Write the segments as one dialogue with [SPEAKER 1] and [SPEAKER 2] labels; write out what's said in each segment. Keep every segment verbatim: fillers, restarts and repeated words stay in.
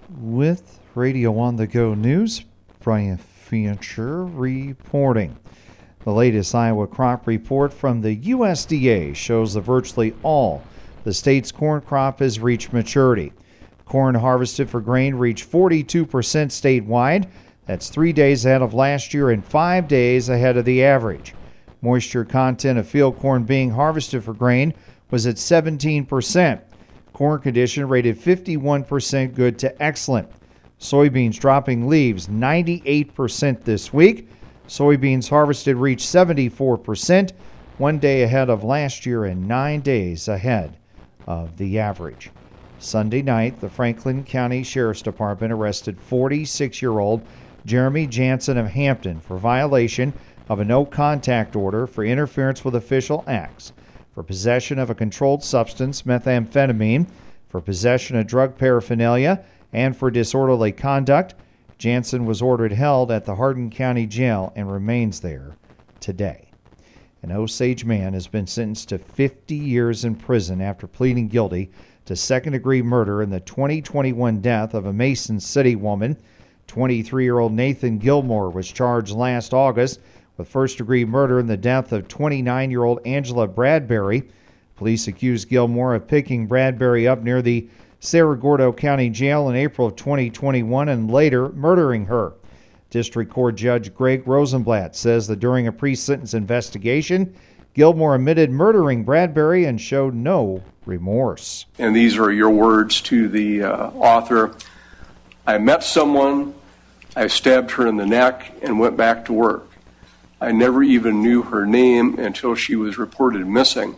[SPEAKER 1] With Radio On The Go News, Brian Fincher reporting. The latest Iowa crop report from the U S D A shows that virtually all the state's corn crop has reached maturity. Corn harvested for grain reached forty-two percent statewide. That's three days ahead of last year and five days ahead of the average. Moisture content of field corn being harvested for grain was at seventeen percent. Corn condition rated fifty-one percent good to excellent. Soybeans dropping leaves ninety-eight percent this week. Soybeans harvested reached seventy-four percent, one day ahead of last year and nine days ahead of the average. Sunday night, the Franklin County Sheriff's Department arrested forty-six-year-old Jeremy Jansen of Hampton for violation of a no-contact order for interference with official acts, for possession of a controlled substance, methamphetamine, for possession of drug paraphernalia, and for disorderly conduct. Jansen was ordered held at the Hardin County Jail and remains there today. An Osage man has been sentenced to fifty years in prison after pleading guilty to second-degree murder in the twenty twenty-one death of a Mason City woman. twenty-three-year-old Nathan Gilmore was charged last August with first-degree murder in the death of twenty-nine-year-old Angela Bradbury. Police accused Gilmore of picking Bradbury up near the Cerro Gordo County Jail in April of twenty twenty-one and later murdering her. District Court Judge Greg Rosenblatt says that during a pre-sentence investigation, Gilmore admitted murdering Bradbury and showed no remorse.
[SPEAKER 2] And these are your words to the uh, author. I met someone, I stabbed her in the neck and went back to work. I never even knew her name until she was reported missing.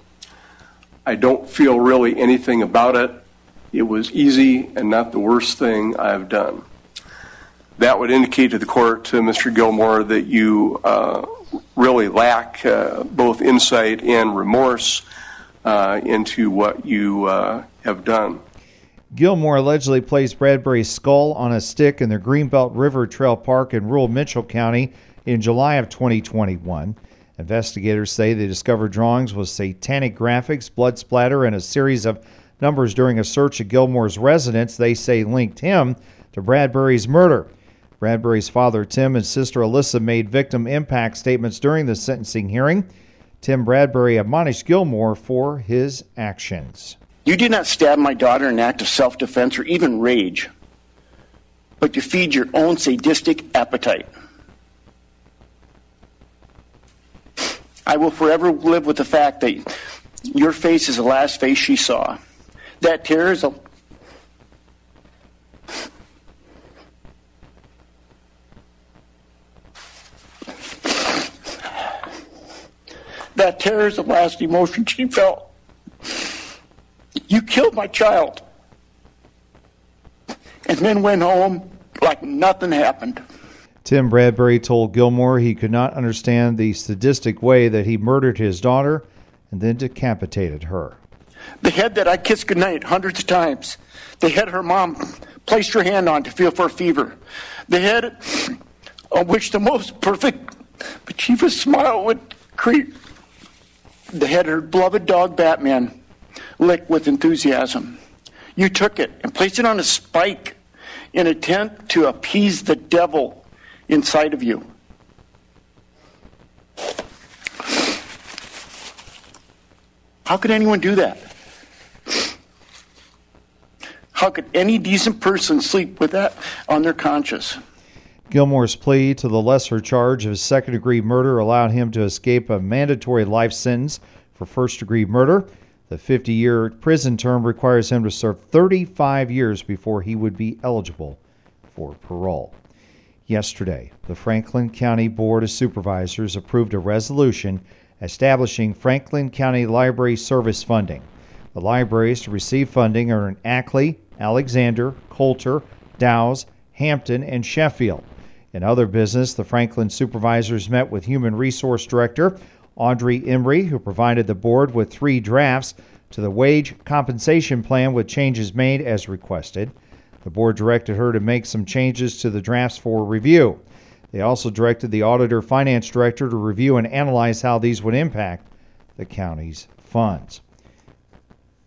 [SPEAKER 2] I don't feel really anything about it. It was easy and not the worst thing I've done. That would indicate to the court, to Mister Gilmore, that you uh, really lack uh, both insight and remorse uh, into what you uh, have done.
[SPEAKER 1] Gilmore allegedly placed Bradbury's skull on a stick in the Greenbelt River Trail Park in rural Mitchell County in July of twenty twenty-one. Investigators say they discovered drawings with satanic graphics, blood splatter, and a series of numbers during a search of Gilmore's residence they say linked him to Bradbury's murder. Bradbury's father, Tim, and sister Alyssa made victim impact statements during the sentencing hearing. Tim Bradbury admonished Gilmore for his actions.
[SPEAKER 3] You did not stab my daughter in an act of self-defense or even rage, but to feed your own sadistic appetite. I will forever live with the fact that your face is the last face she saw. That terror is a that terror is the last emotion she felt. You killed my child, and then went home like nothing happened.
[SPEAKER 1] Tim Bradbury told Gilmore he could not understand the sadistic way that he murdered his daughter and then decapitated her.
[SPEAKER 3] The head that I kissed goodnight hundreds of times. The head her mom placed her hand on to feel for a fever. The head on which the most perfect but chiefest smile would create. The head her beloved dog Batman licked with enthusiasm. You took it and placed it on a spike in an attempt to appease the devil inside of you. How could anyone do that? How could any decent person sleep with that on their conscience?
[SPEAKER 1] Gilmore's plea to the lesser charge of second-degree murder allowed him to escape a mandatory life sentence for first-degree murder. The fifty-year prison term requires him to serve thirty-five years before he would be eligible for parole. Yesterday, the Franklin County Board of Supervisors approved a resolution establishing Franklin County Library Service funding. The libraries to receive funding are in Ackley, Alexander, Coulter, Dowse, Hampton, and Sheffield. In other business, the Franklin supervisors met with Human Resource Director Audrey Emery, who provided the board with three drafts to the wage compensation plan with changes made as requested. The board directed her to make some changes to the drafts for review. They also directed the auditor finance director to review and analyze how these would impact the county's funds.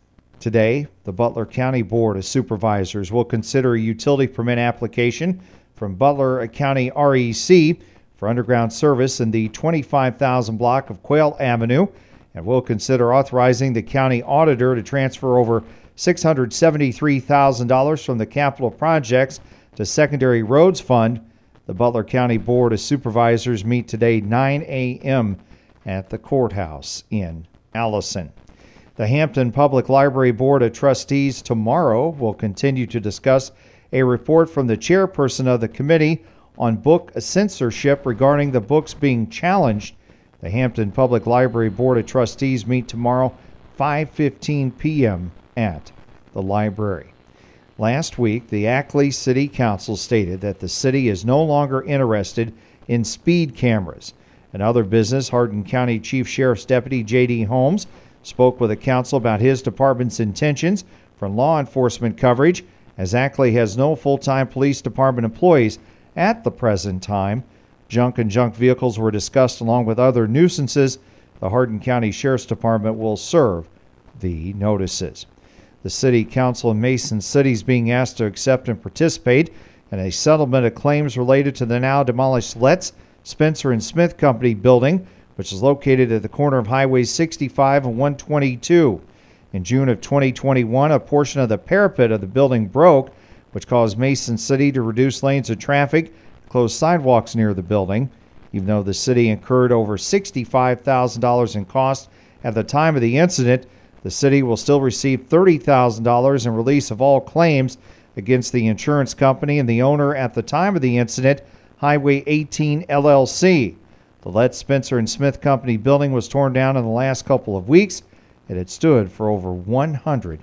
[SPEAKER 1] Today, the Butler County Board of Supervisors will consider a utility permit application from Butler County R E C for underground service in the twenty-five thousand block of Quail Avenue, and will consider authorizing the county auditor to transfer over six hundred seventy-three thousand dollars from the capital projects to secondary roads fund. The Butler County Board of Supervisors meet today nine a.m. at the courthouse in Allison. The Hampton Public Library Board of Trustees tomorrow will continue to discuss a report from the chairperson of the committee on book censorship regarding the books being challenged. The Hampton Public Library Board of Trustees meet tomorrow five fifteen p.m. at the library. Last week, the Ackley City Council stated that the city is no longer interested in speed cameras. In other business, Hardin County Chief Sheriff's Deputy J D. Holmes spoke with the council about his department's intentions for law enforcement coverage, as Ackley has no full-time police department employees at the present time. Junk and junk vehicles were discussed along with other nuisances. The Hardin County Sheriff's Department will serve the notices. The City Council in Mason City is being asked to accept and participate in a settlement of claims related to the now demolished Letts, Spencer and Smith Company building, which is located at the corner of Highways sixty-five and one twenty-two. In June of twenty twenty-one, a portion of the parapet of the building broke, which caused Mason City to reduce lanes of traffic, close sidewalks near the building. Even though the city incurred over sixty-five thousand dollars in costs at the time of the incident, the city will still receive thirty thousand dollars in release of all claims against the insurance company and the owner at the time of the incident, Highway eighteen L L C. The Letts, Spencer and Smith Company building was torn down in the last couple of weeks. It had stood for over one hundred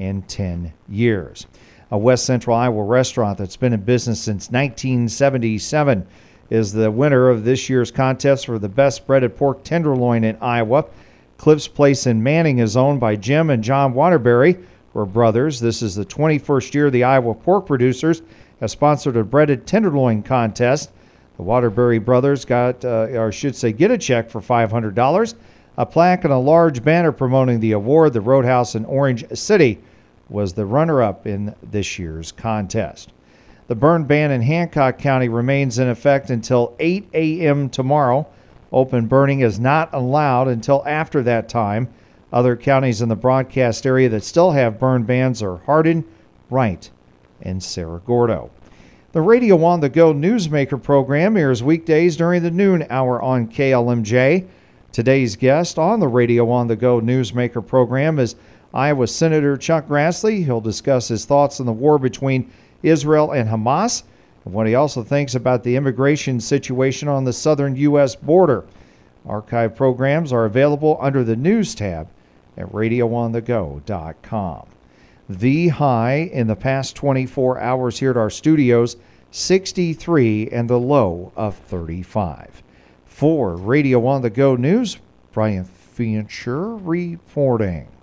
[SPEAKER 1] ten years. A West Central Iowa restaurant that's been in business since nineteen seventy-seven is the winner of this year's contest for the best breaded pork tenderloin in Iowa. Cliff's Place in Manning is owned by Jim and John Waterbury, who are brothers. This is the twenty-first year the Iowa pork producers have sponsored a breaded tenderloin contest. The Waterbury brothers got, uh, or should say, get a check for five hundred dollars, a plaque, and a large banner promoting the award. The Roadhouse in Orange City was the runner-up in this year's contest. The burn ban in Hancock County remains in effect until eight a.m. tomorrow. Open burning is not allowed until after that time. Other counties in the broadcast area that still have burn bans are Hardin, Wright, and Cerro Gordo. The Radio on the Go Newsmaker program airs weekdays during the noon hour on K L M J. Today's guest on the Radio on the Go Newsmaker program is Iowa Senator Chuck Grassley. He'll discuss his thoughts on the war between Israel and Hamas, and what he also thinks about the immigration situation on the southern U S border. Archive programs are available under the News tab at radio on the go dot com. The high in the past twenty-four hours here at our studios, sixty-three, and the low of thirty-five. For Radio on the Go News, Brian Fincher reporting.